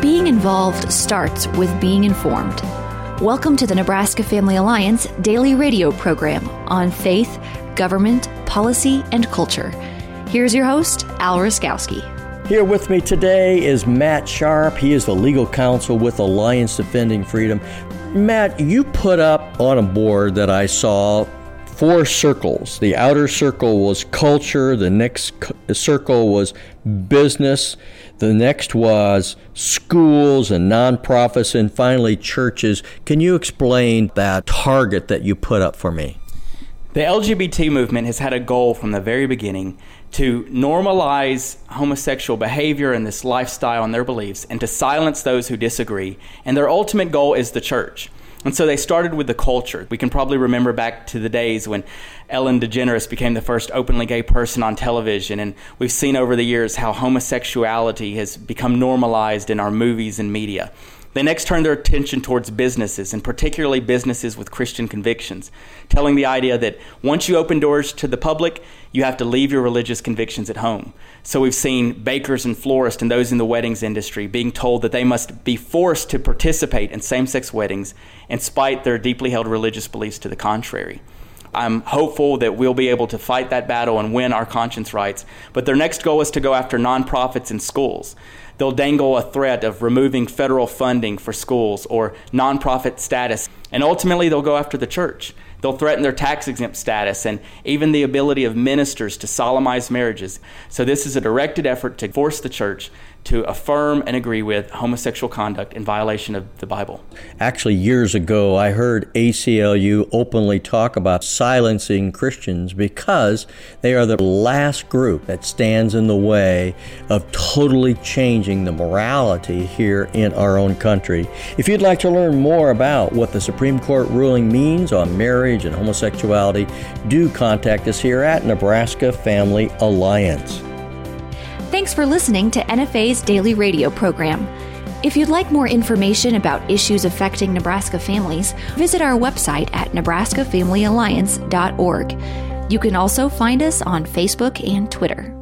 being involved starts with being informed. Welcome to the Nebraska Family Alliance daily radio program on faith, government, policy, and culture. Here's your host, Al Raskowski. Here with me today is Matt Sharp. He is the legal counsel with Alliance Defending Freedom. Matt, you put up on a board that I saw 4 circles. The outer circle was culture, the next circle was business, the next was schools and nonprofits, and finally churches. Can you explain that target that you put up for me? The LGBT movement has had a goal from the very beginning to normalize homosexual behavior and this lifestyle and their beliefs, and to silence those who disagree. And their ultimate goal is the church. And so they started with the culture. We can probably remember back to the days when Ellen DeGeneres became the first openly gay person on television. And we've seen over the years how homosexuality has become normalized in our movies and media. They next turned their attention towards businesses, and particularly businesses with Christian convictions, telling the idea that once you open doors to the public, you have to leave your religious convictions at home. So we've seen bakers and florists and those in the weddings industry being told that they must be forced to participate in same-sex weddings in spite their deeply held religious beliefs to the contrary. I'm hopeful that we'll be able to fight that battle and win our conscience rights. But their next goal is to go after nonprofits and schools. They'll dangle a threat of removing federal funding for schools or nonprofit status. And ultimately, they'll go after the church. They'll threaten their tax-exempt status and even the ability of ministers to solemnize marriages. So this is a directed effort to force the church to affirm and agree with homosexual conduct in violation of the Bible. Actually, years ago, I heard ACLU openly talk about silencing Christians because they are the last group that stands in the way of totally changing the morality here in our own country. If you'd like to learn more about what the Supreme Court ruling means on marriage and homosexuality, do contact us here at Nebraska Family Alliance. Thanks for listening to NFA's daily radio program. If you'd like more information about issues affecting Nebraska families, visit our website at nebraskafamilyalliance.org. You can also find us on Facebook and Twitter.